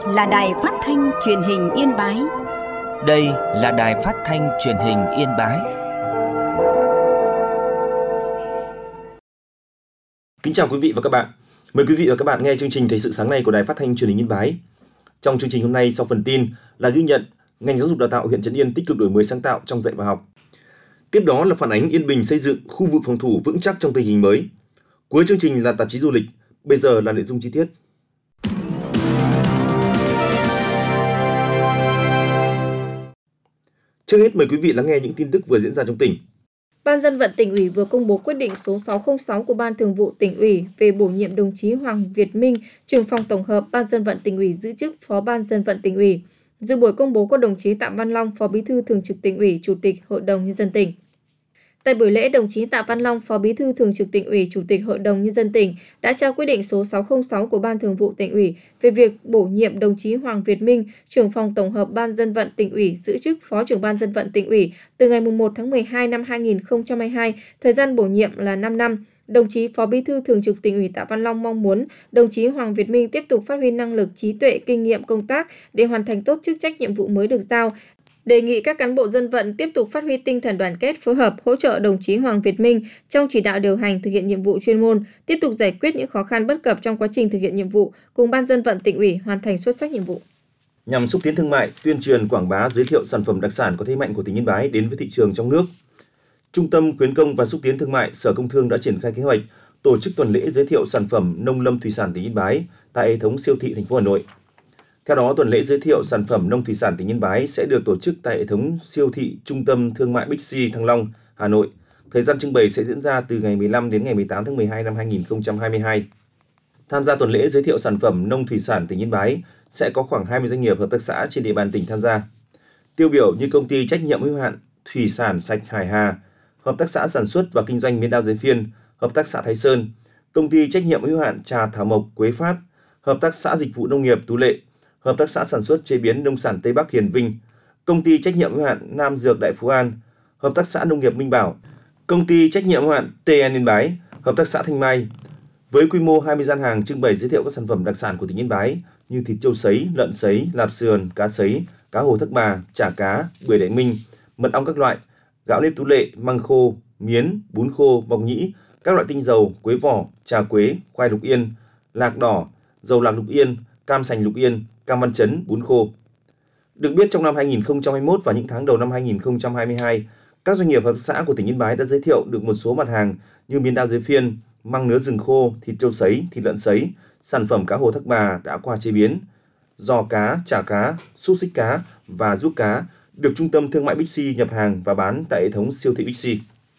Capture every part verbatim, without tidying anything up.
là Đài Phát thanh Truyền hình Yên Bái. Đây là Đài Phát thanh Truyền hình Yên Bái. Kính chào quý vị và các bạn. Mời quý vị và các bạn nghe chương trình Thời sự sáng nay của Đài Phát thanh Truyền hình Yên Bái. Trong chương trình hôm nay, sau phần tin là ghi nhận ngành giáo dục đào tạo huyện Trấn Yên tích cực đổi mới sáng tạo trong dạy và học. Tiếp đó là phản ánh Yên Bình xây dựng khu vực phòng thủ vững chắc trong tình hình mới. Cuối chương trình là tạp chí du lịch. Bây giờ là nội dung chi tiết. Trước hết mời quý vị lắng nghe những tin tức vừa diễn ra trong tỉnh. Ban Dân vận Tỉnh ủy vừa công bố quyết định số sáu không sáu của Ban Thường vụ Tỉnh ủy về bổ nhiệm đồng chí Hoàng Việt Minh, trưởng phòng tổng hợp Ban Dân vận Tỉnh ủy giữ chức Phó Ban Dân vận Tỉnh ủy. Dự buổi công bố có đồng chí Tạ Văn Long, Phó Bí thư Thường trực Tỉnh ủy, Chủ tịch Hội đồng Nhân dân tỉnh. Tại buổi lễ, đồng chí Tạ Văn Long, Phó Bí thư Thường trực Tỉnh ủy, Chủ tịch Hội đồng Nhân dân tỉnh đã trao quyết định số sáu không sáu của Ban Thường vụ Tỉnh ủy về việc bổ nhiệm đồng chí Hoàng Việt Minh, trưởng phòng tổng hợp Ban Dân vận Tỉnh ủy giữ chức Phó trưởng Ban Dân vận Tỉnh ủy từ ngày mùng một tháng mười hai năm hai nghìn không trăm hai mươi hai, thời gian bổ nhiệm là năm năm. Đồng chí Phó Bí thư Thường trực Tỉnh ủy Tạ Văn Long mong muốn đồng chí Hoàng Việt Minh tiếp tục phát huy năng lực, trí tuệ, kinh nghiệm công tác để hoàn thành tốt chức trách nhiệm vụ mới được giao. Đề nghị các cán bộ dân vận tiếp tục phát huy tinh thần đoàn kết, phối hợp, hỗ trợ đồng chí Hoàng Việt Minh trong chỉ đạo điều hành thực hiện nhiệm vụ chuyên môn, tiếp tục giải quyết những khó khăn bất cập trong quá trình thực hiện nhiệm vụ, cùng Ban Dân vận Tỉnh ủy hoàn thành xuất sắc nhiệm vụ. Nhằm xúc tiến thương mại, tuyên truyền, quảng bá, giới thiệu sản phẩm đặc sản có thế mạnh của tỉnh Yên Bái đến với thị trường trong nước, Trung tâm Khuyến công và Xúc tiến Thương mại Sở Công Thương đã triển khai kế hoạch tổ chức tuần lễ giới thiệu sản phẩm nông lâm thủy sản tỉnh Yên Bái tại hệ thống siêu thị thành phố Hà Nội. Theo đó, tuần lễ giới thiệu sản phẩm nông thủy sản tỉnh Yên Bái sẽ được tổ chức tại hệ thống siêu thị Trung tâm Thương mại Bixi Thăng Long, Hà Nội. Thời gian trưng bày sẽ diễn ra từ ngày mười lăm đến ngày mười tám tháng mười hai năm hai nghìn không trăm hai mươi hai. Tham gia tuần lễ giới thiệu sản phẩm nông thủy sản tỉnh Yên Bái sẽ có khoảng hai mươi doanh nghiệp hợp tác xã trên địa bàn tỉnh tham gia. Tiêu biểu như công ty trách nhiệm hữu hạn Thủy sản Sạch Hải Hà, Hợp tác xã sản xuất và kinh doanh miến đao Giới Phiên, Hợp tác xã Thái Sơn, công ty trách nhiệm hữu hạn Trà Thảo Mộc Quế Phát, Hợp tác xã Dịch vụ Nông nghiệp Tú Lệ, Hợp tác xã sản xuất chế biến nông sản Tây Bắc Hiền Vinh, công ty trách nhiệm hữu hạn Nam Dược Đại Phú An, Hợp tác xã Nông nghiệp Minh Bảo, công ty trách nhiệm hữu hạn tê en Yên Bái, Hợp tác xã Thanh Mai. Với quy mô hai mươi gian hàng trưng bày giới thiệu các sản phẩm đặc sản của tỉnh Yên Bái như thịt trâu sấy, lợn sấy, lạp sườn, cá sấy, cá hồ thác bà, chả cá, bưởi Đại Minh, mật ong các loại, gạo nếp Tú Lệ, măng khô, miến, bún khô, mộc nhĩ, các loại tinh dầu, quế vỏ, trà quế, khoai lục yên, lạc đỏ, dầu lạc lục yên, cam sành lục yên, cam văn chấn, bún khô. Được biết trong năm hai nghìn không trăm hai mươi mốt và những tháng đầu năm hai nghìn không trăm hai mươi hai, các doanh nghiệp hợp tác xã của tỉnh Yên Bái đã giới thiệu được một số mặt hàng như miến đao Giới Phiên, măng nứa rừng khô, thịt trâu sấy, thịt lợn sấy, sản phẩm cá hồ thác bà đã qua chế biến, giò cá, chả cá, xúc xích cá và ruốc cá được Trung tâm Thương mại Bixi nhập hàng và bán tại hệ thống siêu thị Bixi.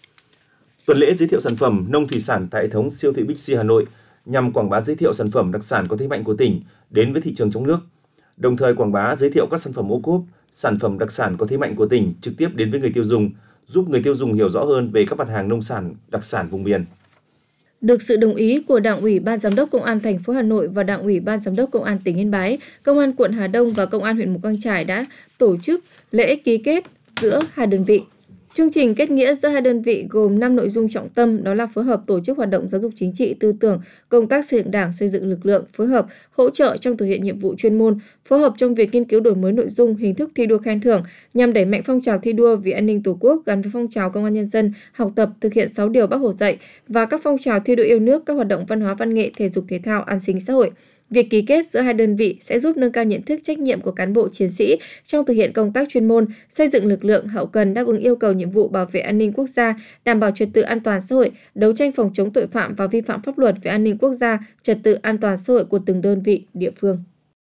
Tuần lễ giới thiệu sản phẩm nông thủy sản tại hệ thống siêu thị Bixi Hà Nội nhằm quảng bá giới thiệu sản phẩm đặc sản có thế mạnh của tỉnh đến với thị trường trong nước, đồng thời quảng bá giới thiệu các sản phẩm ô cốp, sản phẩm đặc sản có thế mạnh của tỉnh trực tiếp đến với người tiêu dùng, giúp người tiêu dùng hiểu rõ hơn về các mặt hàng nông sản đặc sản vùng miền. Được sự đồng ý của Đảng ủy Ban Giám đốc Công an thành phố Hà Nội và Đảng ủy Ban Giám đốc Công an tỉnh Yên Bái, Công an quận Hà Đông và Công an huyện Mù Cang Chải đã tổ chức lễ ký kết giữa hai đơn vị. Chương trình kết nghĩa giữa hai đơn vị gồm năm nội dung trọng tâm, đó là phối hợp tổ chức hoạt động giáo dục chính trị, tư tưởng, công tác xây dựng Đảng, xây dựng lực lượng, phối hợp hỗ trợ trong thực hiện nhiệm vụ chuyên môn, phối hợp trong việc nghiên cứu đổi mới nội dung, hình thức thi đua khen thưởng nhằm đẩy mạnh phong trào thi đua vì an ninh Tổ quốc gắn với phong trào công an nhân dân, học tập thực hiện sáu điều Bác Hồ dạy và các phong trào thi đua yêu nước, các hoạt động văn hóa văn nghệ, thể dục thể thao, an sinh xã hội. Việc ký kết giữa hai đơn vị sẽ giúp nâng cao nhận thức trách nhiệm của cán bộ chiến sĩ trong thực hiện công tác chuyên môn, xây dựng lực lượng hậu cần đáp ứng yêu cầu nhiệm vụ bảo vệ an ninh quốc gia, đảm bảo trật tự an toàn xã hội, đấu tranh phòng chống tội phạm và vi phạm pháp luật về an ninh quốc gia, trật tự an toàn xã hội của từng đơn vị, địa phương.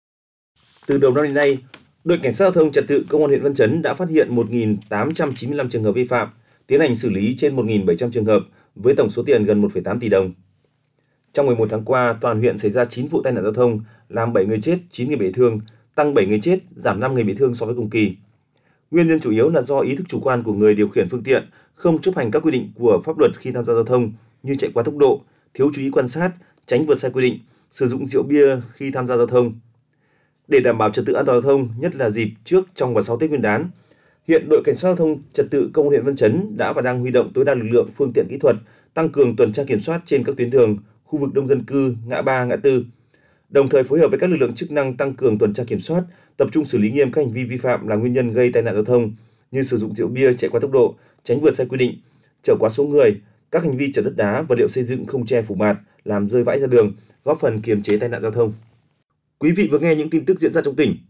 Từ đầu năm đến nay, đội cảnh sát giao thông trật tự công an huyện Văn Chấn đã phát hiện một nghìn tám trăm chín mươi lăm trường hợp vi phạm, tiến hành xử lý trên một nghìn bảy trăm trường hợp với tổng số tiền gần một phẩy tám tỷ đồng. Trong mười một tháng qua, toàn huyện xảy ra chín vụ tai nạn giao thông, làm bảy người chết, chín người bị thương, tăng bảy người chết, giảm năm người bị thương so với cùng kỳ. Nguyên nhân chủ yếu là do ý thức chủ quan của người điều khiển phương tiện, không chấp hành các quy định của pháp luật khi tham gia giao thông như chạy quá tốc độ, thiếu chú ý quan sát, tránh vượt sai quy định, sử dụng rượu bia khi tham gia giao thông. Để đảm bảo trật tự an toàn giao thông, nhất là dịp trước, trong và sau Tết Nguyên đán, hiện đội cảnh sát giao thông trật tự công an huyện Văn Chấn đã và đang huy động tối đa lực lượng, phương tiện kỹ thuật, tăng cường tuần tra kiểm soát trên các tuyến đường, khu vực đông dân cư, ngã ba, ngã tư. đồng thời phối hợp với các lực lượng chức năng tăng cường tuần tra kiểm soát, tập trung xử lý nghiêm các hành vi vi phạm là nguyên nhân gây tai nạn giao thông như sử dụng rượu bia, chạy quá tốc độ, tránh vượt sai quy định, chở quá số người, các hành vi chở đất đá, vật liệu xây dựng không che phủ bạt, làm rơi vãi ra đường, góp phần kiềm chế tai nạn giao thông. Quý vị vừa nghe những tin tức diễn ra trong tỉnh.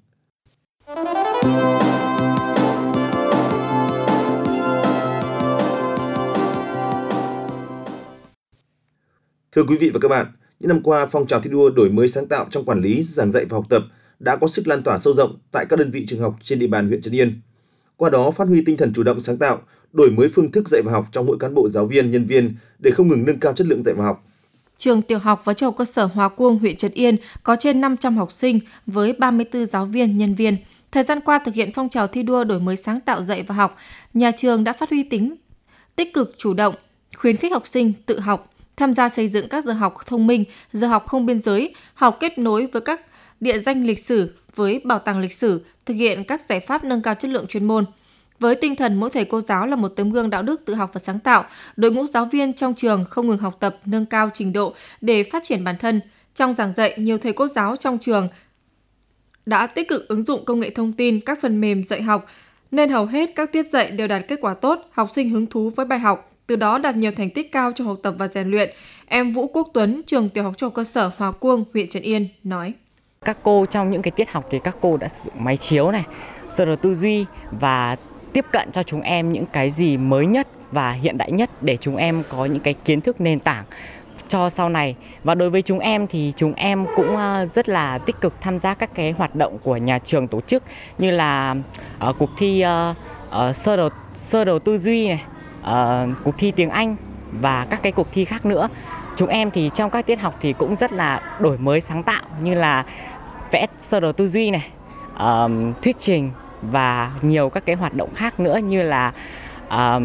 Thưa quý vị và các bạn, những năm qua, phong trào thi đua đổi mới sáng tạo trong quản lý, giảng dạy và học tập đã có sức lan tỏa sâu rộng tại các đơn vị trường học trên địa bàn huyện Trấn Yên. Qua đó, phát huy tinh thần chủ động sáng tạo, đổi mới phương thức dạy và học trong mỗi cán bộ giáo viên, nhân viên để không ngừng nâng cao chất lượng dạy và học. Trường tiểu học và trung học cơ sở Hòa Cuông, huyện Trấn Yên có trên năm trăm học sinh với ba mươi tư giáo viên, nhân viên. Thời gian qua thực hiện phong trào thi đua đổi mới sáng tạo dạy và học, nhà trường đã phát huy tính tích cực chủ động, khuyến khích học sinh tự học, tham gia xây dựng các giờ học thông minh, giờ học không biên giới, học kết nối với các địa danh lịch sử, với bảo tàng lịch sử, thực hiện các giải pháp nâng cao chất lượng chuyên môn. Với tinh thần mỗi thầy cô giáo là một tấm gương đạo đức tự học và sáng tạo, đội ngũ giáo viên trong trường không ngừng học tập, nâng cao trình độ để phát triển bản thân. Trong giảng dạy, nhiều thầy cô giáo trong trường đã tích cực ứng dụng công nghệ thông tin, các phần mềm dạy học, nên hầu hết các tiết dạy đều đạt kết quả tốt, học sinh hứng thú với bài học, từ đó đạt nhiều thành tích cao trong học tập và rèn luyện. Em Vũ Quốc Tuấn, trường tiểu học trung học cơ sở Hòa Cuông, huyện Trấn Yên nói: Các cô trong những cái tiết học thì các cô đã sử dụng máy chiếu này, sơ đồ tư duy và tiếp cận cho chúng em những cái gì mới nhất và hiện đại nhất để chúng em có những cái kiến thức nền tảng cho sau này. Và đối với chúng em thì chúng em cũng rất là tích cực tham gia các cái hoạt động của nhà trường tổ chức, như là uh, cuộc thi uh, uh, sơ đồ sơ đồ tư duy này, uh, cuộc thi tiếng Anh và các cái cuộc thi khác nữa. Chúng em thì trong các tiết học thì cũng rất là đổi mới sáng tạo, như là vẽ sơ đồ tư duy này, uh, thuyết trình và nhiều các cái hoạt động khác nữa, như là uh,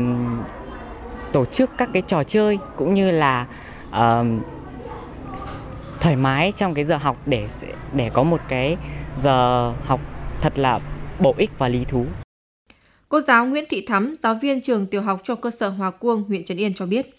tổ chức các cái trò chơi cũng như là uh, thoải mái trong cái giờ học để để có một cái giờ học thật là bổ ích và lý thú. Cô giáo Nguyễn Thị Thắm, giáo viên trường tiểu học trung học cơ sở Hòa Cuông, huyện Trấn Yên cho biết: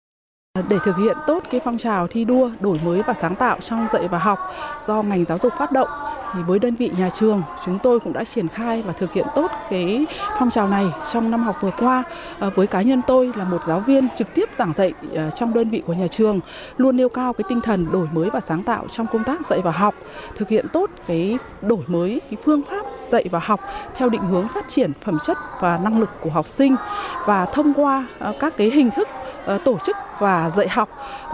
Để thực hiện tốt cái phong trào thi đua đổi mới và sáng tạo trong dạy và học do ngành giáo dục phát động, thì với đơn vị nhà trường chúng tôi cũng đã triển khai và thực hiện tốt cái phong trào này trong năm học vừa qua. Với cá nhân tôi là một giáo viên trực tiếp giảng dạy trong đơn vị của nhà trường, luôn nêu cao cái tinh thần đổi mới và sáng tạo trong công tác dạy và học, thực hiện tốt cái đổi mới cái phương pháp dạy và học theo định hướng phát triển phẩm chất và năng lực của học sinh, và thông qua các cái hình thức tổ chức và dạy học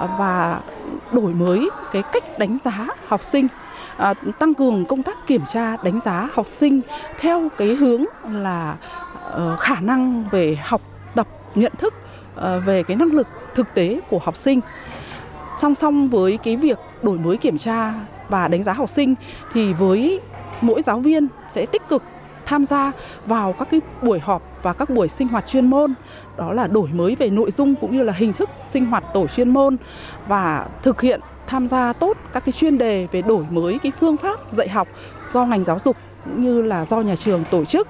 và đổi mới cái cách đánh giá học sinh, à, tăng cường công tác kiểm tra đánh giá học sinh theo cái hướng là uh, khả năng về học tập, nhận thức, uh, về cái năng lực thực tế của học sinh. Song song với cái việc đổi mới kiểm tra và đánh giá học sinh thì với mỗi giáo viên sẽ tích cực tham gia vào các cái buổi họp và các buổi sinh hoạt chuyên môn, đó là đổi mới về nội dung cũng như là hình thức sinh hoạt tổ chuyên môn, và thực hiện tham gia tốt các cái chuyên đề về đổi mới cái phương pháp dạy học do ngành giáo dục cũng như là do nhà trường tổ chức.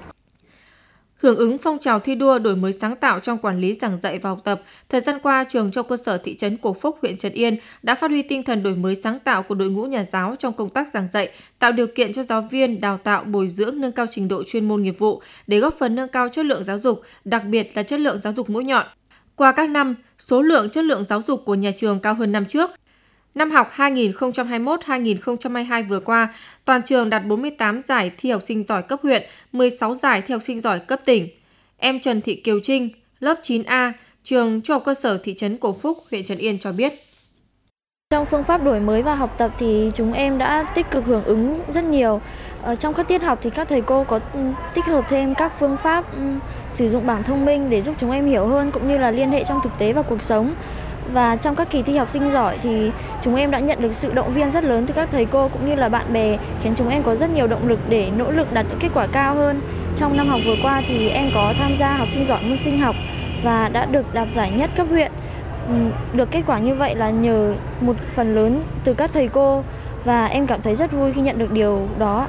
Hưởng ứng phong trào thi đua đổi mới sáng tạo trong quản lý giảng dạy và học tập, thời gian qua, trường trung học cơ sở thị trấn Cổ Phúc, huyện Trấn Yên đã phát huy tinh thần đổi mới sáng tạo của đội ngũ nhà giáo trong công tác giảng dạy, tạo điều kiện cho giáo viên đào tạo, bồi dưỡng, nâng cao trình độ chuyên môn nghiệp vụ để góp phần nâng cao chất lượng giáo dục, đặc biệt là chất lượng giáo dục mũi nhọn. Qua các năm, số lượng chất lượng giáo dục của nhà trường cao hơn năm trước. Năm học hai nghìn không trăm hai mươi mốt hai nghìn không trăm hai mươi hai vừa qua, toàn trường đạt bốn mươi tám giải thi học sinh giỏi cấp huyện, mười sáu giải thi học sinh giỏi cấp tỉnh. Em Trần Thị Kiều Trinh, lớp chín A, trường trung học cơ sở thị trấn Cổ Phúc, huyện Trấn Yên cho biết: Trong phương pháp đổi mới và học tập thì chúng em đã tích cực hưởng ứng rất nhiều. Ở trong các tiết học thì các thầy cô có tích hợp thêm các phương pháp um, sử dụng bảng thông minh để giúp chúng em hiểu hơn cũng như là liên hệ trong thực tế và cuộc sống. Và trong các kỳ thi học sinh giỏi thì chúng em đã nhận được sự động viên rất lớn từ các thầy cô cũng như là bạn bè, khiến chúng em có rất nhiều động lực để nỗ lực đạt những kết quả cao hơn. Trong năm học vừa qua thì em có tham gia học sinh giỏi môn sinh học và đã được đạt giải nhất cấp huyện. Được kết quả như vậy là nhờ một phần lớn từ các thầy cô và em cảm thấy rất vui khi nhận được điều đó.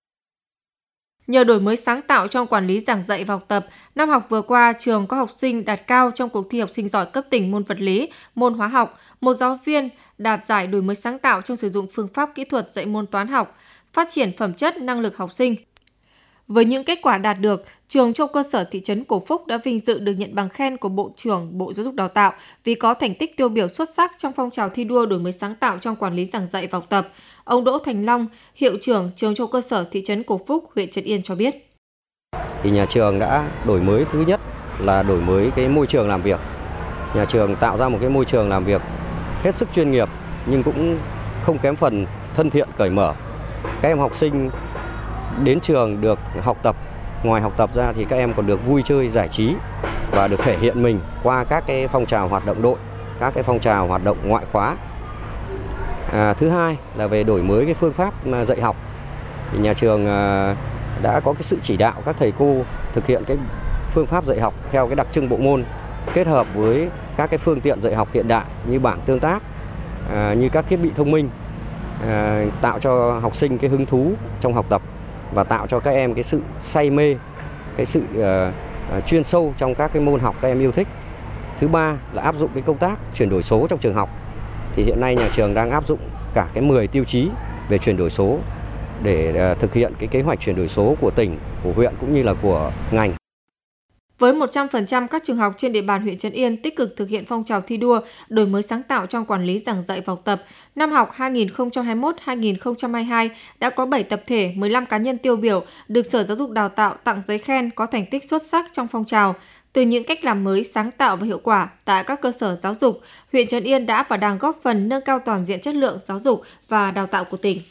Nhờ đổi mới sáng tạo trong quản lý giảng dạy và học tập, năm học vừa qua, trường có học sinh đạt cao trong cuộc thi học sinh giỏi cấp tỉnh môn vật lý, môn hóa học. Một giáo viên đạt giải đổi mới sáng tạo trong sử dụng phương pháp kỹ thuật dạy môn toán học, phát triển phẩm chất năng lực học sinh. Với những kết quả đạt được, trường Trung học cơ sở thị trấn Cổ Phúc đã vinh dự được nhận bằng khen của Bộ trưởng Bộ Giáo dục Đào tạo vì có thành tích tiêu biểu xuất sắc trong phong trào thi đua đổi mới sáng tạo trong quản lý giảng dạy và học tập. Ông Đỗ Thành Long, hiệu trưởng trường Trung học cơ sở thị trấn Cổ Phúc, huyện Trấn Yên cho biết. Thì nhà trường đã đổi mới, thứ nhất là đổi mới cái môi trường làm việc. Nhà trường tạo ra một cái môi trường làm việc hết sức chuyên nghiệp nhưng cũng không kém phần thân thiện, cởi mở. Các em học sinh đến trường được học tập, ngoài học tập ra thì các em còn được vui chơi, giải trí và được thể hiện mình qua các cái phong trào hoạt động đội, các cái phong trào hoạt động ngoại khóa. À, thứ hai là về đổi mới cái phương pháp dạy học. Thì nhà trường à, đã có cái sự chỉ đạo các thầy cô thực hiện cái phương pháp dạy học theo cái đặc trưng bộ môn, kết hợp với các cái phương tiện dạy học hiện đại như bảng tương tác, à, như các thiết bị thông minh, à, tạo cho học sinh cái hứng thú trong học tập và tạo cho các em cái sự say mê, cái sự uh, uh, chuyên sâu trong các cái môn học các em yêu thích. Thứ ba là áp dụng cái công tác chuyển đổi số trong trường học. Thì hiện nay nhà trường đang áp dụng cả cái mười tiêu chí về chuyển đổi số để uh, thực hiện cái kế hoạch chuyển đổi số của tỉnh, của huyện cũng như là của ngành. Với một trăm phần trăm các trường học trên địa bàn huyện Trấn Yên tích cực thực hiện phong trào thi đua, đổi mới sáng tạo trong quản lý giảng dạy và học tập, năm học hai nghìn không trăm hai mươi mốt hai nghìn không trăm hai mươi hai đã có bảy tập thể, mười lăm cá nhân tiêu biểu được Sở Giáo dục Đào tạo tặng giấy khen có thành tích xuất sắc trong phong trào. Từ những cách làm mới, sáng tạo và hiệu quả tại các cơ sở giáo dục, huyện Trấn Yên đã và đang góp phần nâng cao toàn diện chất lượng giáo dục và đào tạo của tỉnh.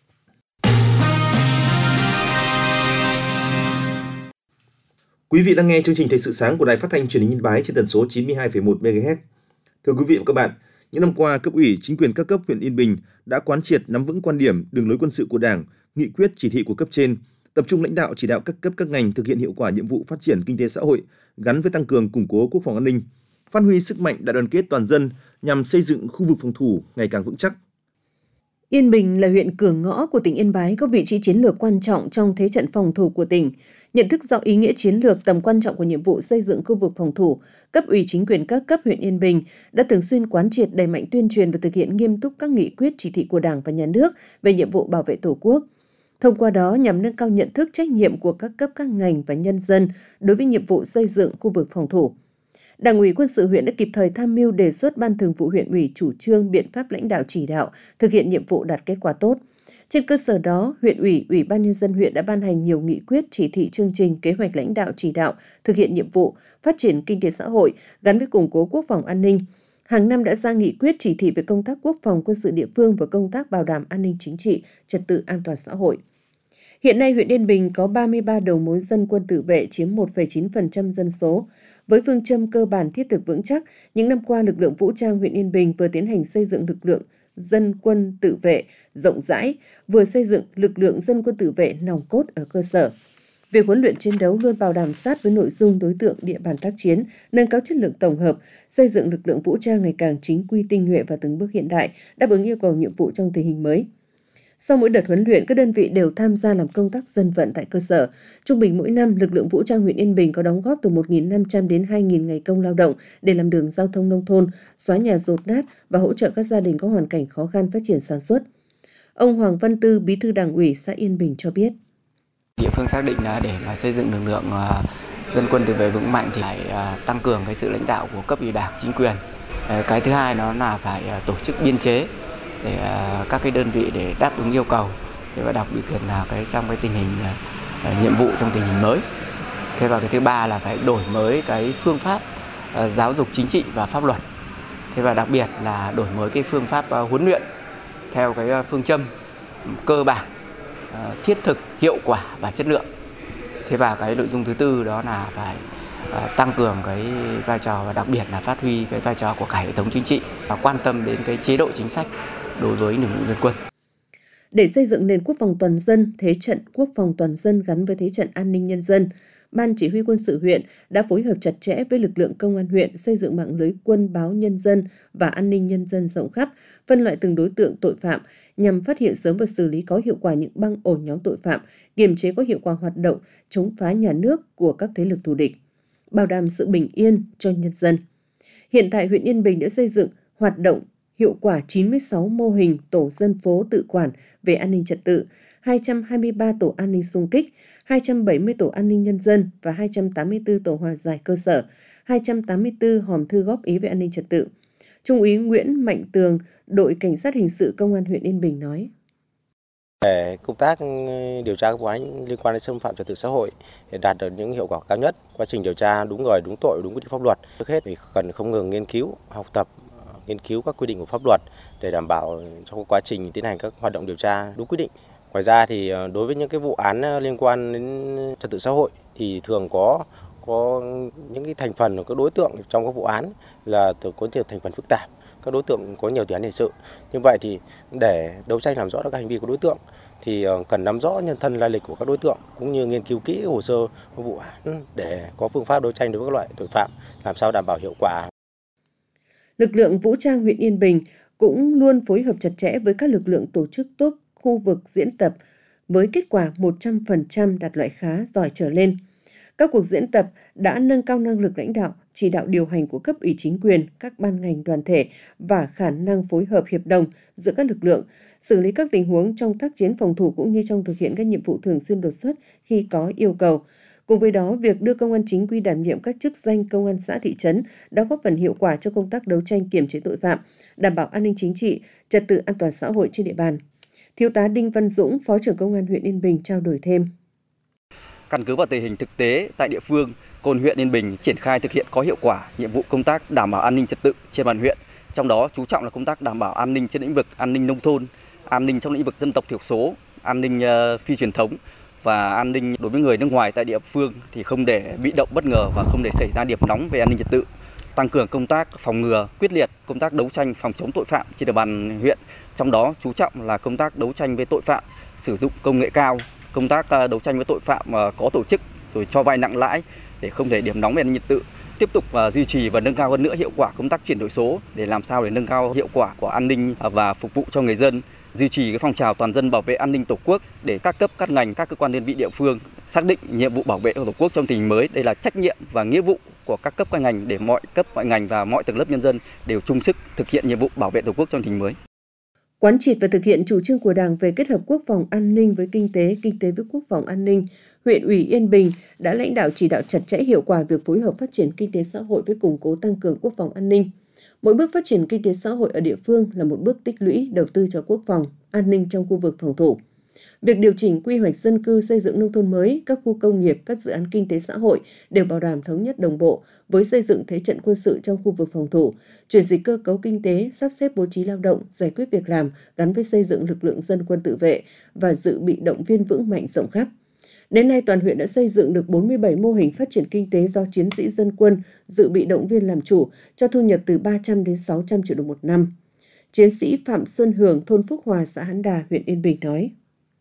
Quý vị đang nghe chương trình Thời sự sáng của Đài Phát thanh Truyền hình Yên Bái trên tần số chín mươi hai phẩy một mê ga héc. Thưa quý vị và các bạn, những năm qua, cấp ủy, chính quyền các cấp huyện Yên Bình đã quán triệt nắm vững quan điểm, đường lối quân sự của Đảng, nghị quyết, chỉ thị của cấp trên, tập trung lãnh đạo chỉ đạo các cấp các ngành thực hiện hiệu quả nhiệm vụ phát triển kinh tế xã hội gắn với tăng cường củng cố quốc phòng an ninh, phát huy sức mạnh đại đoàn kết toàn dân nhằm xây dựng khu vực phòng thủ ngày càng vững chắc. Yên Bình là huyện cửa ngõ của tỉnh Yên Bái, có vị trí chiến lược quan trọng trong thế trận phòng thủ của tỉnh. Nhận thức rõ ý nghĩa chiến lược, tầm quan trọng của nhiệm vụ xây dựng khu vực phòng thủ, cấp ủy chính quyền các cấp huyện Yên Bình đã thường xuyên quán triệt, đẩy mạnh tuyên truyền và thực hiện nghiêm túc các nghị quyết, chỉ thị của Đảng và Nhà nước về nhiệm vụ bảo vệ Tổ quốc. Thông qua đó nhằm nâng cao nhận thức, trách nhiệm của các cấp các ngành và nhân dân đối với nhiệm vụ xây dựng khu vực phòng thủ. Đảng ủy quân sự huyện đã kịp thời tham mưu đề xuất Ban Thường vụ huyện ủy chủ trương, biện pháp lãnh đạo chỉ đạo thực hiện nhiệm vụ đạt kết quả tốt. Trên cơ sở đó, huyện ủy, ủy ban nhân dân huyện đã ban hành nhiều nghị quyết, chỉ thị, chương trình, kế hoạch lãnh đạo chỉ đạo thực hiện nhiệm vụ phát triển kinh tế xã hội gắn với củng cố quốc phòng an ninh. Hàng năm đã ra nghị quyết, chỉ thị về công tác quốc phòng quân sự địa phương và công tác bảo đảm an ninh chính trị, trật tự an toàn xã hội. Hiện nay, huyện Yên Bình có ba mươi ba đầu mối dân quân tự vệ chiếm một phẩy chín phần trăm dân số. Với phương châm cơ bản thiết thực vững chắc, những năm qua lực lượng vũ trang huyện Yên Bình vừa tiến hành xây dựng lực lượng dân quân tự vệ rộng rãi, vừa xây dựng lực lượng dân quân tự vệ nòng cốt ở cơ sở. Việc huấn luyện chiến đấu luôn bảo đảm sát với nội dung, đối tượng, địa bàn tác chiến, nâng cao chất lượng tổng hợp, xây dựng lực lượng vũ trang ngày càng chính quy, tinh nhuệ và từng bước hiện đại, đáp ứng yêu cầu nhiệm vụ trong tình hình mới. Sau mỗi đợt huấn luyện, các đơn vị đều tham gia làm công tác dân vận tại cơ sở. Trung bình mỗi năm, lực lượng vũ trang huyện Yên Bình có đóng góp từ một nghìn năm trăm đến hai nghìn ngày công lao động để làm đường giao thông nông thôn, xóa nhà dột nát và hỗ trợ các gia đình có hoàn cảnh khó khăn phát triển sản xuất. Ông Hoàng Văn Tư, Bí thư Đảng ủy xã Yên Bình cho biết. Địa phương xác định là để mà xây dựng lực lượng dân quân tự vệ vững mạnh thì phải tăng cường cái sự lãnh đạo của cấp ủy Đảng, chính quyền. Cái thứ hai đó là phải tổ chức biên chế để các cái đơn vị để đáp ứng yêu cầu, thế và đặc biệt là cái trong cái tình hình uh, nhiệm vụ trong tình hình mới. Thế và cái thứ ba là phải đổi mới cái phương pháp uh, giáo dục chính trị và pháp luật. Thế và đặc biệt là đổi mới cái phương pháp uh, huấn luyện theo cái uh, phương châm cơ bản, uh, thiết thực, hiệu quả và chất lượng. Thế và cái nội dung thứ tư đó là phải uh, tăng cường cái vai trò và đặc biệt là phát huy cái vai trò của cả hệ thống chính trị và quan tâm đến cái chế độ chính sách đối với lực lượng dân quân. Để xây dựng nền quốc phòng toàn dân, thế trận quốc phòng toàn dân gắn với thế trận an ninh nhân dân, Ban Chỉ huy quân sự huyện đã phối hợp chặt chẽ với lực lượng công an huyện xây dựng mạng lưới quân báo nhân dân và an ninh nhân dân rộng khắp, phân loại từng đối tượng tội phạm nhằm phát hiện sớm và xử lý có hiệu quả những băng ổ nhóm tội phạm, kiềm chế có hiệu quả hoạt động chống phá nhà nước của các thế lực thù địch, bảo đảm sự bình yên cho nhân dân. Hiện tại huyện Yên Bình đã xây dựng hoạt động hiệu quả chín mươi sáu mô hình tổ dân phố tự quản về an ninh trật tự, hai trăm hai mươi ba tổ an ninh xung kích, hai trăm bảy mươi tổ an ninh nhân dân và hai trăm tám mươi tư tổ hòa giải cơ sở, hai trăm tám mươi tư hòm thư góp ý về an ninh trật tự. Trung úy Nguyễn Mạnh Tường, đội Cảnh sát hình sự Công an huyện Yên Bình nói: Để công tác điều tra các vụ án liên quan đến xâm phạm trật tự xã hội để đạt được những hiệu quả cao nhất, quá trình điều tra đúng người, đúng tội, đúng quy định pháp luật. Trước hết thì cần không ngừng nghiên cứu, học tập, nghiên cứu các quy định của pháp luật để đảm bảo trong quá trình tiến hành các hoạt động điều tra đúng quy định. Ngoài ra thì đối với những cái vụ án liên quan đến trật tự xã hội thì thường có có những cái thành phần của các đối tượng trong các vụ án là có nhiều thành phần phức tạp, các đối tượng có nhiều tiền án hình sự. Như vậy thì để đấu tranh làm rõ được các hành vi của đối tượng thì cần nắm rõ nhân thân lai lịch của các đối tượng cũng như nghiên cứu kỹ hồ sơ vụ án để có phương pháp đấu tranh đối với các loại tội phạm làm sao đảm bảo hiệu quả. Lực lượng vũ trang huyện Yên Bình cũng luôn phối hợp chặt chẽ với các lực lượng tổ chức tốt khu vực diễn tập với kết quả một trăm phần trăm đạt loại khá giỏi trở lên. Các cuộc diễn tập đã nâng cao năng lực lãnh đạo, chỉ đạo điều hành của cấp ủy chính quyền, các ban ngành đoàn thể và khả năng phối hợp hiệp đồng giữa các lực lượng, xử lý các tình huống trong tác chiến phòng thủ cũng như trong thực hiện các nhiệm vụ thường xuyên đột xuất khi có yêu cầu. Cùng với đó, việc đưa công an chính quy đảm nhiệm các chức danh công an xã thị trấn đã góp phần hiệu quả cho công tác đấu tranh kiểm chế tội phạm, đảm bảo an ninh chính trị, trật tự an toàn xã hội trên địa bàn. Thiếu tá Đinh Văn Dũng, Phó trưởng Công an huyện Yên Bình trao đổi thêm. Căn cứ vào tình hình thực tế tại địa phương, Công an huyện Yên Bình triển khai thực hiện có hiệu quả nhiệm vụ công tác đảm bảo an ninh trật tự trên bàn huyện. Trong đó chú trọng là công tác đảm bảo an ninh trên lĩnh vực an ninh nông thôn, an ninh trong lĩnh vực dân tộc thiểu số, an ninh uh, phi truyền thống và an ninh đối với người nước ngoài tại địa phương thì không để bị động bất ngờ và không để xảy ra điểm nóng về an ninh trật tự. Tăng cường công tác phòng ngừa quyết liệt, công tác đấu tranh phòng chống tội phạm trên địa bàn huyện. Trong đó chú trọng là công tác đấu tranh với tội phạm sử dụng công nghệ cao, công tác đấu tranh với tội phạm có tổ chức rồi cho vay nặng lãi để không để điểm nóng về an ninh trật tự. Tiếp tục duy trì và nâng cao hơn nữa hiệu quả công tác chuyển đổi số để làm sao để nâng cao hiệu quả của an ninh và phục vụ cho người dân. Duy trì cái phong trào toàn dân bảo vệ an ninh Tổ quốc để các cấp, các ngành, các cơ quan đơn vị địa phương xác định nhiệm vụ bảo vệ Tổ quốc trong tình hình mới. Đây là trách nhiệm và nghĩa vụ của các cấp, các ngành để mọi cấp, mọi ngành và mọi tầng lớp nhân dân đều chung sức thực hiện nhiệm vụ bảo vệ Tổ quốc trong tình hình mới. Quán triệt và thực hiện chủ trương của Đảng về kết hợp quốc phòng an ninh với kinh tế, kinh tế với quốc phòng an ninh, huyện ủy Yên Bình đã lãnh đạo chỉ đạo chặt chẽ hiệu quả việc phối hợp phát triển kinh tế xã hội với củng cố tăng cường quốc phòng an ninh. Mỗi bước phát triển kinh tế xã hội ở địa phương là một bước tích lũy đầu tư cho quốc phòng, an ninh trong khu vực phòng thủ. Việc điều chỉnh quy hoạch dân cư xây dựng nông thôn mới, các khu công nghiệp, các dự án kinh tế xã hội đều bảo đảm thống nhất đồng bộ với xây dựng thế trận quân sự trong khu vực phòng thủ, chuyển dịch cơ cấu kinh tế, sắp xếp bố trí lao động, giải quyết việc làm gắn với xây dựng lực lượng dân quân tự vệ và dự bị động viên vững mạnh rộng khắp. Đến nay, toàn huyện đã xây dựng được bốn mươi bảy mô hình phát triển kinh tế do chiến sĩ dân quân, dự bị động viên làm chủ, cho thu nhập từ ba trăm đến sáu trăm triệu đồng một năm. Chiến sĩ Phạm Xuân Hường, thôn Phúc Hòa, xã Hán Đà, huyện Yên Bình nói.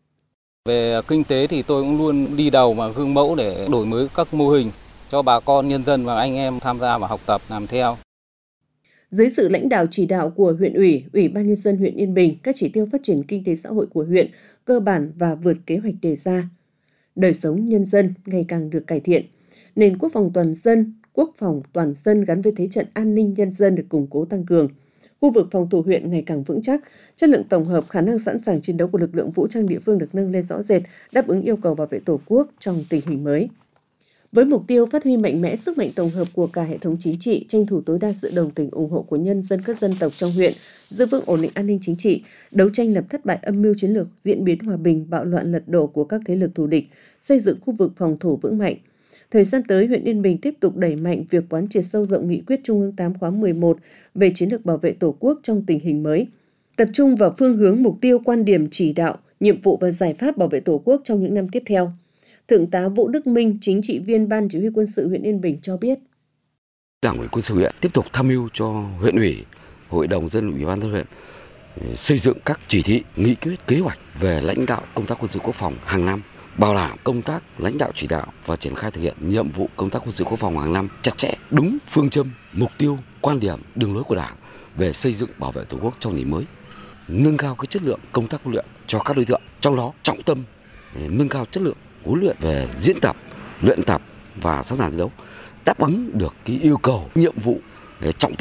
Về kinh tế thì tôi cũng luôn đi đầu mà gương mẫu để đổi mới các mô hình cho bà con, nhân dân và anh em tham gia và học tập làm theo. Dưới sự lãnh đạo chỉ đạo của huyện ủy, Ủy ban nhân dân huyện Yên Bình, các chỉ tiêu phát triển kinh tế xã hội của huyện cơ bản và vượt kế hoạch đề ra. Đời sống nhân dân ngày càng được cải thiện, nền quốc phòng toàn dân, quốc phòng toàn dân gắn với thế trận an ninh nhân dân được củng cố tăng cường. Khu vực phòng thủ huyện ngày càng vững chắc, chất lượng tổng hợp, khả năng sẵn sàng chiến đấu của lực lượng vũ trang địa phương được nâng lên rõ rệt, đáp ứng yêu cầu bảo vệ Tổ quốc trong tình hình mới. Với mục tiêu phát huy mạnh mẽ sức mạnh tổng hợp của cả hệ thống chính trị, tranh thủ tối đa sự đồng tình ủng hộ của nhân dân các dân tộc trong huyện, giữ vững ổn định an ninh chính trị, đấu tranh làm thất bại âm mưu chiến lược diễn biến hòa bình, bạo loạn lật đổ của các thế lực thù địch, xây dựng khu vực phòng thủ vững mạnh. Thời gian tới, huyện Yên Bình tiếp tục đẩy mạnh việc quán triệt sâu rộng nghị quyết Trung ương tám khóa mười một về chiến lược bảo vệ Tổ quốc trong tình hình mới, tập trung vào phương hướng, mục tiêu, quan điểm, chỉ đạo, nhiệm vụ và giải pháp bảo vệ Tổ quốc trong những năm tiếp theo. Thượng tá Vũ Đức Minh, chính trị viên Ban Chỉ huy Quân sự huyện Yên Bình cho biết. Đảng ủy Quân sự huyện tiếp tục tham mưu cho huyện ủy, Hội đồng dân ủy ban dân huyện xây dựng các chỉ thị, nghị quyết, kế hoạch về lãnh đạo công tác quân sự quốc phòng hàng năm, bảo đảm công tác lãnh đạo chỉ đạo và triển khai thực hiện nhiệm vụ công tác quân sự quốc phòng hàng năm chặt chẽ, đúng phương châm, mục tiêu, quan điểm, đường lối của Đảng về xây dựng bảo vệ Tổ quốc trong tình hình mới, nâng cao cái chất lượng công tác huấn luyện cho các đối tượng, trong đó trọng tâm nâng cao chất lượng huấn luyện về diễn tập, luyện tập và sẵn sàng chiến đấu, đáp ứng được cái yêu cầu, nhiệm vụ trọng tâm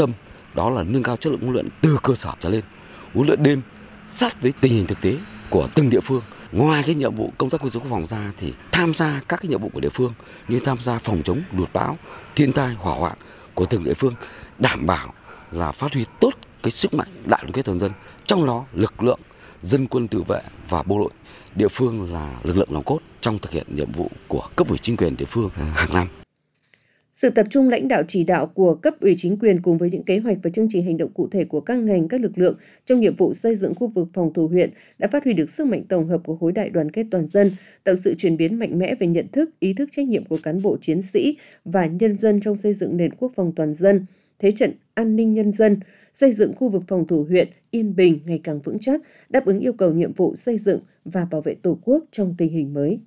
đó là nâng cao chất lượng huấn luyện từ cơ sở trở lên, huấn luyện đêm sát với tình hình thực tế của từng địa phương. Ngoài cái nhiệm vụ công tác quân sự quốc phòng ra thì tham gia các cái nhiệm vụ của địa phương như tham gia phòng chống lụt bão, thiên tai, hỏa hoạn của từng địa phương, đảm bảo là phát huy tốt cái sức mạnh đại đoàn kết toàn dân, trong đó lực lượng dân quân tự vệ và bộ đội địa phương là lực lượng nòng cốt trong thực hiện nhiệm vụ của cấp ủy chính quyền địa phương hàng năm. Sự tập trung lãnh đạo chỉ đạo của cấp ủy chính quyền cùng với những kế hoạch và chương trình hành động cụ thể của các ngành, các lực lượng trong nhiệm vụ xây dựng khu vực phòng thủ huyện đã phát huy được sức mạnh tổng hợp của khối đại đoàn kết toàn dân, tạo sự chuyển biến mạnh mẽ về nhận thức, ý thức trách nhiệm của cán bộ chiến sĩ và nhân dân trong xây dựng nền quốc phòng toàn dân, thế trận an ninh nhân dân, xây dựng khu vực phòng thủ huyện yên bình ngày càng vững chắc, đáp ứng yêu cầu nhiệm vụ xây dựng và bảo vệ Tổ quốc trong tình hình mới.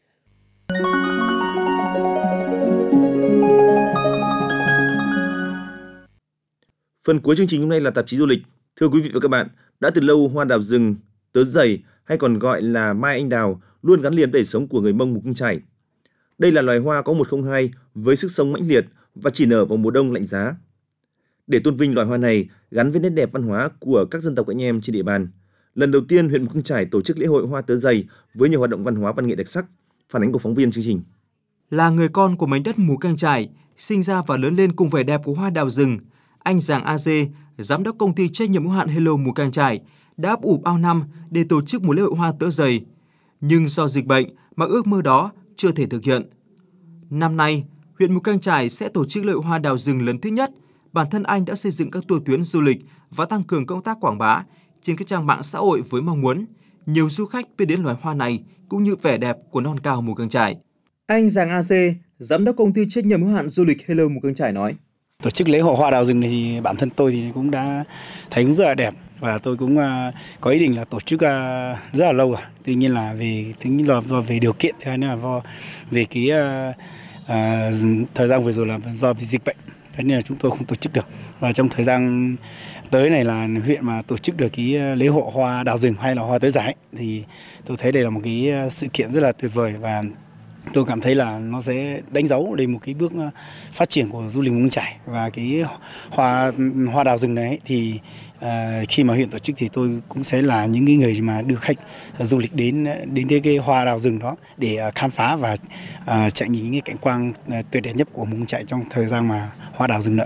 Phần cuối chương trình hôm nay là tạp chí du lịch. Thưa quý vị và các bạn, đã từ lâu hoa đào rừng, tớ dày hay còn gọi là mai anh đào luôn gắn liền đời sống của người Mông Mù Căng Chải. Đây là loài hoa có một không hai với sức sống mãnh liệt và chỉ nở vào mùa đông lạnh giá. Để tôn vinh loài hoa này gắn với nét đẹp văn hóa của các dân tộc anh em trên địa bàn, lần đầu tiên huyện Mù Căng Chải tổ chức lễ hội hoa tớ dày với nhiều hoạt động văn hóa văn nghệ đặc sắc. Phản ánh của phóng viên chương trình. Là người con của mảnh đất Mù Căng Chải, sinh ra và lớn lên cùng vẻ đẹp của hoa đào rừng, anh Giàng a dê, giám đốc công ty trách nhiệm hữu hạn Hello Mù Căng Chải, đã ấp ủ bao năm để tổ chức một lễ hội hoa tớ dày. Nhưng do dịch bệnh mà ước mơ đó chưa thể thực hiện. Năm nay, huyện Mù Căng Chải sẽ tổ chức lễ hội hoa đào rừng lần thứ nhất. Bản thân anh đã xây dựng các tour tuyến du lịch và tăng cường công tác quảng bá trên các trang mạng xã hội với mong muốn nhiều du khách biết đến loài hoa này cũng như vẻ đẹp của non cao Mù Căng Chải. Anh Giàng a dê, giám đốc công ty trách nhiệm hữu hạn du lịch Hello Mù Căng Chải nói: Tổ chức lễ hội hoa đào rừng này thì bản thân tôi thì cũng đã thấy cũng rất là đẹp và tôi cũng uh, có ý định là tổ chức uh, rất là lâu rồi. Tuy nhiên là vì tính là do về điều kiện, thứ hai nữa là do về cái uh, uh, thời gian vừa rồi là do vì dịch bệnh, thế nên là chúng tôi không tổ chức được. Và trong thời gian tới này là huyện mà tổ chức được cái lễ hội hoa đào rừng hay là hoa tớ dày thì tôi thấy đây là một cái sự kiện rất là tuyệt vời và tôi cảm thấy là nó sẽ đánh dấu lên một cái bước phát triển của du lịch Mù Căng Chải. Và cái hoa hoa đào rừng này thì uh, khi mà huyện tổ chức thì tôi cũng sẽ là những cái người mà đưa khách du lịch đến đến cái, cái hoa đào rừng đó để uh, khám phá và uh, trải nghiệm những cái cảnh quan uh, tuyệt đẹp nhất của Mù Căng Chải trong thời gian mà hoa đào rừng nở.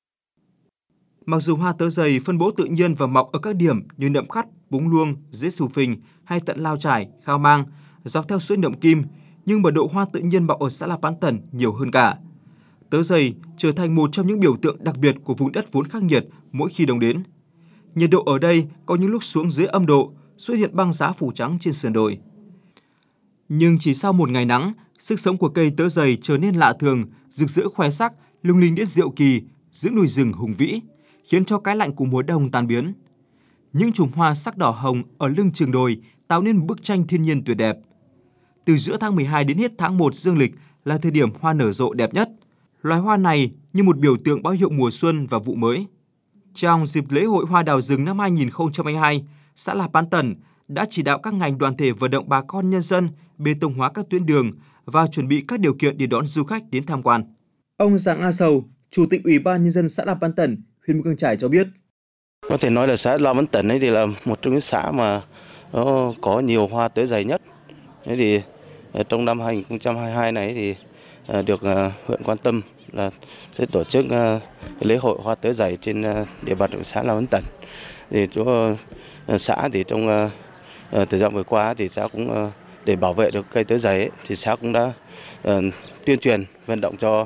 Mặc dù hoa tớ dày phân bố tự nhiên và mọc ở các điểm như Nậm Khắt, Búng Luông, Dế Sù Phình hay tận Lao Chải, Khao Mang, dọc theo suối Nậm Kim, nhưng mật độ hoa tự nhiên mọc ở xã La Bán Tần nhiều hơn cả. Tớ dày trở thành một trong những biểu tượng đặc biệt của vùng đất vốn khắc nghiệt mỗi khi đông đến. Nhiệt độ ở đây có những lúc xuống dưới âm độ, xuất hiện băng giá phủ trắng trên sườn đồi. Nhưng chỉ sau một ngày nắng, sức sống của cây tớ dày trở nên lạ thường, rực rỡ khoe sắc, lung linh đến diệu kỳ, giữa núi rừng hùng vĩ, khiến cho cái lạnh của mùa đông tan biến. Những chùm hoa sắc đỏ hồng ở lưng chừng đồi tạo nên một bức tranh thiên nhiên tuyệt đẹp. Từ giữa tháng mười hai đến hết tháng một dương lịch là thời điểm hoa nở rộ đẹp nhất. Loài hoa này như một biểu tượng báo hiệu mùa xuân và vụ mới. Trong dịp lễ hội hoa đào rừng năm hai nghìn không trăm hai mươi hai, xã La Bán Tần đã chỉ đạo các ngành đoàn thể vận động bà con nhân dân bê tông hóa các tuyến đường và chuẩn bị các điều kiện để đón du khách đến tham quan. Ông Giàng A Sầu, Chủ tịch Ủy ban Nhân dân xã La Bán Tần, huyện Mù Căng Chải cho biết: Có thể nói là xã La Bán Tần ấy thì là một trong những xã mà nó có nhiều hoa tớ dày nhất. Thế thì trong năm hai nghìn không trăm hai mươi hai này thì được huyện quan tâm là sẽ tổ chức lễ hội hoa tớ dày trên địa bàn của xã La Bán Tần. Thì chỗ xã thì trong thời gian vừa qua thì xã cũng để bảo vệ được cây tớ dày ấy, thì xã cũng đã tuyên truyền vận động cho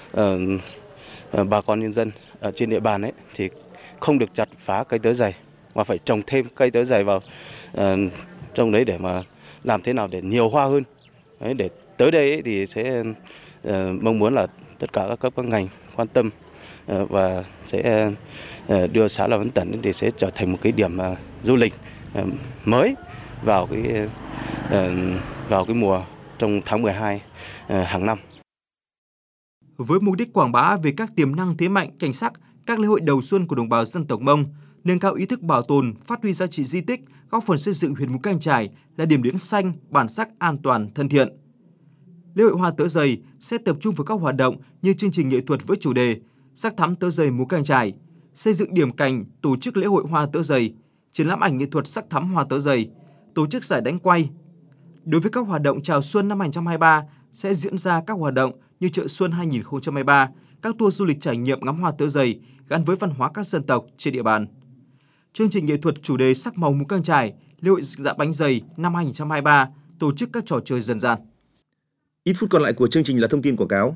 bà con nhân dân ở trên địa bàn ấy thì không được chặt phá cây tớ dày mà phải trồng thêm cây tớ dày vào trong đấy để mà làm thế nào để nhiều hoa hơn. Đấy, để tới đây ấy thì sẽ uh, mong muốn là tất cả các cấp các ngành quan tâm uh, và sẽ uh, đưa xã La Bán Tần thì sẽ trở thành một cái điểm uh, du lịch uh, mới vào cái uh, vào cái mùa trong tháng mười hai uh, hàng năm. Với mục đích quảng bá về các tiềm năng thế mạnh cảnh sắc, các lễ hội đầu xuân của đồng bào dân tộc Mông, nâng cao ý thức bảo tồn, phát huy giá trị di tích, góp phần xây dựng huyện Mù Căng Chải là điểm đến xanh, bản sắc, an toàn, thân thiện. Lễ hội hoa tớ dày sẽ tập trung vào các hoạt động như chương trình nghệ thuật với chủ đề Sắc thắm tớ dày Mù Căng Chải, xây dựng điểm cảnh, tổ chức lễ hội hoa tớ dày, triển lãm ảnh nghệ thuật sắc thắm hoa tớ dày, tổ chức giải đánh quay. Đối với các hoạt động chào xuân năm hai nghìn không trăm hai mươi ba sẽ diễn ra các hoạt động như chợ xuân hai nghìn không trăm hai mươi ba, các tour du lịch trải nghiệm ngắm hoa tớ dày gắn với văn hóa các dân tộc trên địa bàn. Chương trình nghệ thuật chủ đề sắc màu Mù Căng Chải, lễ hội dạ bánh dày năm hai nghìn không trăm hai mươi ba tổ chức các trò chơi dân gian. Ít phút còn lại của chương trình là thông tin quảng cáo.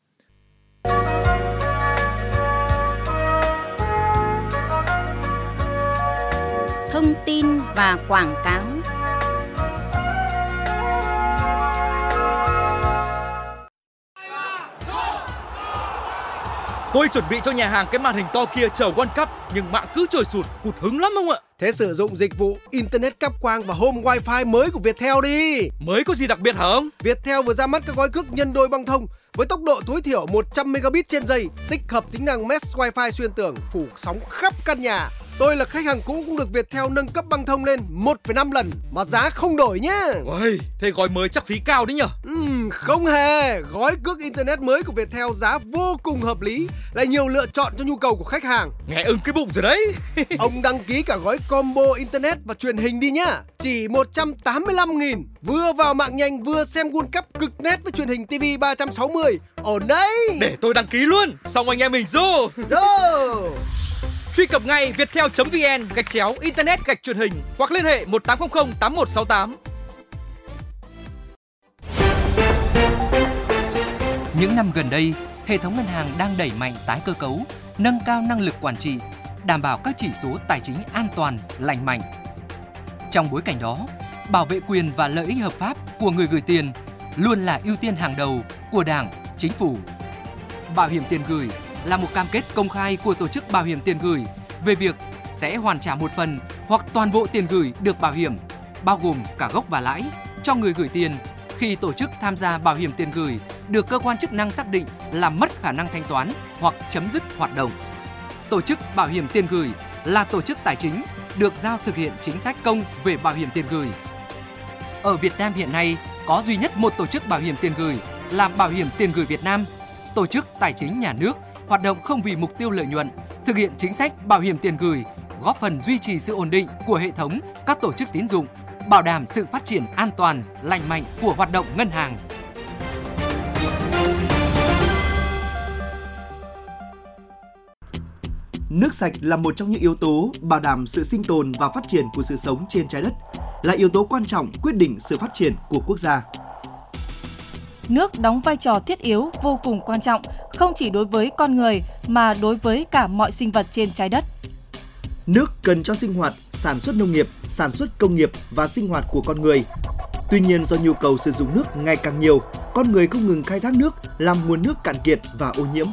Thông tin và quảng cáo. Tôi chuẩn bị cho nhà hàng cái màn hình to kia chờ World Cup nhưng mạng cứ trồi sụt, cụt hứng lắm không ạ? Thế sử dụng dịch vụ Internet cáp quang và Home Wi-Fi mới của Viettel đi. Mới có gì đặc biệt hả ông? Viettel vừa ra mắt các gói cước nhân đôi băng thông với tốc độ tối thiểu một trăm megabit trên giây, tích hợp tính năng Mesh Wi-Fi xuyên tường phủ sóng khắp căn nhà. Tôi là khách hàng cũ cũng được Viettel nâng cấp băng thông lên một phẩy năm lần mà giá không đổi nhé. Ôi, thế gói mới chắc phí cao đấy nhở? Uhm, không hề, gói cước Internet mới của Viettel giá vô cùng hợp lý, lại nhiều lựa chọn cho nhu cầu của khách hàng. Nghe ưng cái bụng rồi đấy. Ông đăng ký cả gói combo Internet và truyền hình đi nhá. Chỉ một trăm tám mươi lăm nghìn, vừa vào mạng nhanh vừa xem World Cup cực nét với truyền hình ti vi ba trăm sáu mươi. Ổn đấy. Để tôi đăng ký luôn, xong anh em mình rô. Rô. Truy cập ngay viettel chấm vn gạch chéo internet gạch truyền hình hoặc liên hệ một tám không không tám một sáu tám. Những năm gần đây, hệ thống ngân hàng đang đẩy mạnh tái cơ cấu, nâng cao năng lực quản trị, đảm bảo các chỉ số tài chính an toàn, lành mạnh. Trong bối cảnh đó, bảo vệ quyền và lợi ích hợp pháp của người gửi tiền luôn là ưu tiên hàng đầu của Đảng, Chính phủ. Bảo hiểm tiền gửi là một cam kết công khai của tổ chức bảo hiểm tiền gửi về việc sẽ hoàn trả một phần hoặc toàn bộ tiền gửi được bảo hiểm, bao gồm cả gốc và lãi, cho người gửi tiền khi tổ chức tham gia bảo hiểm tiền gửi được cơ quan chức năng xác định là mất khả năng thanh toán hoặc chấm dứt hoạt động. Tổ chức bảo hiểm tiền gửi là tổ chức tài chính được giao thực hiện chính sách công về bảo hiểm tiền gửi. Ở Việt Nam hiện nay có duy nhất một tổ chức bảo hiểm tiền gửi là Bảo hiểm tiền gửi Việt Nam, tổ chức tài chính nhà nước, hoạt động không vì mục tiêu lợi nhuận, thực hiện chính sách bảo hiểm tiền gửi, góp phần duy trì sự ổn định của hệ thống các tổ chức tín dụng, bảo đảm sự phát triển an toàn, lành mạnh của hoạt động ngân hàng. Nước sạch là một trong những yếu tố bảo đảm sự sinh tồn và phát triển của sự sống trên trái đất, là yếu tố quan trọng quyết định sự phát triển của quốc gia. Nước đóng vai trò thiết yếu vô cùng quan trọng, không chỉ đối với con người mà đối với cả mọi sinh vật trên trái đất. Nước cần cho sinh hoạt, sản xuất nông nghiệp, sản xuất công nghiệp và sinh hoạt của con người. Tuy nhiên do nhu cầu sử dụng nước ngày càng nhiều, con người không ngừng khai thác nước làm nguồn nước cạn kiệt và ô nhiễm.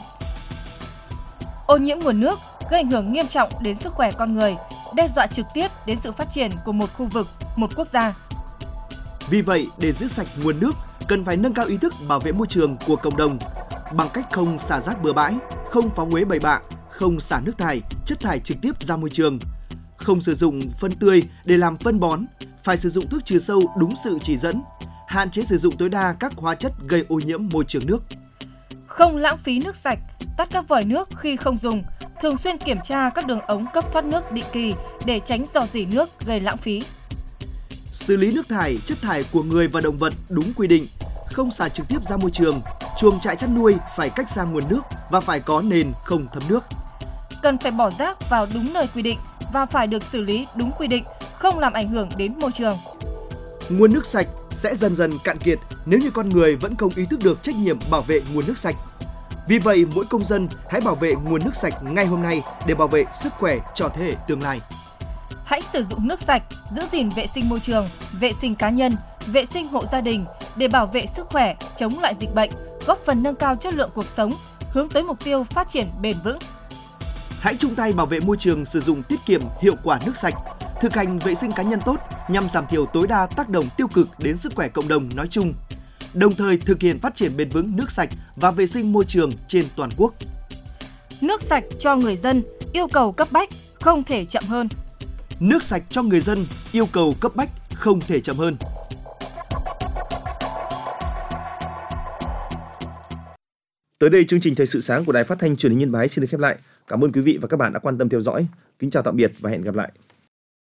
Ô nhiễm nguồn nước gây ảnh hưởng nghiêm trọng đến sức khỏe con người, đe dọa trực tiếp đến sự phát triển của một khu vực, một quốc gia. Vì vậy, để giữ sạch nguồn nước, cần phải nâng cao ý thức bảo vệ môi trường của cộng đồng bằng cách không xả rác bừa bãi, không phóng uế bậy bạ, không xả nước thải, chất thải trực tiếp ra môi trường, không sử dụng phân tươi để làm phân bón, phải sử dụng thuốc trừ sâu đúng sự chỉ dẫn, hạn chế sử dụng tối đa các hóa chất gây ô nhiễm môi trường nước. Không lãng phí nước sạch, tắt các vòi nước khi không dùng, thường xuyên kiểm tra các đường ống cấp thoát nước định kỳ để tránh rò rỉ nước gây lãng phí. Xử lý nước thải, chất thải của người và động vật đúng quy định, không xả trực tiếp ra môi trường. Chuồng trại chăn nuôi phải cách xa nguồn nước và phải có nền không thấm nước. Cần phải bỏ rác vào đúng nơi quy định và phải được xử lý đúng quy định, không làm ảnh hưởng đến môi trường. Nguồn nước sạch sẽ dần dần cạn kiệt nếu như con người vẫn không ý thức được trách nhiệm bảo vệ nguồn nước sạch. Vì vậy, mỗi công dân hãy bảo vệ nguồn nước sạch ngay hôm nay để bảo vệ sức khỏe cho thế hệ tương lai. Hãy sử dụng nước sạch, giữ gìn vệ sinh môi trường, vệ sinh cá nhân, vệ sinh hộ gia đình để bảo vệ sức khỏe, chống lại dịch bệnh, góp phần nâng cao chất lượng cuộc sống, hướng tới mục tiêu phát triển bền vững. Hãy chung tay bảo vệ môi trường sử dụng tiết kiệm hiệu quả nước sạch, thực hành vệ sinh cá nhân tốt nhằm giảm thiểu tối đa tác động tiêu cực đến sức khỏe cộng đồng nói chung, đồng thời thực hiện phát triển bền vững nước sạch và vệ sinh môi trường trên toàn quốc. Nước sạch cho người dân, yêu cầu cấp bách, không thể chậm hơn. Nước sạch cho người dân, yêu cầu cấp bách, không thể chậm hơn. Tới đây, chương trình Thời sự sáng của Đài Phát thanh Truyền hình Yên Bái xin được khép lại. Cảm ơn quý vị và các bạn đã quan tâm theo dõi. Kính chào tạm biệt và hẹn gặp lại.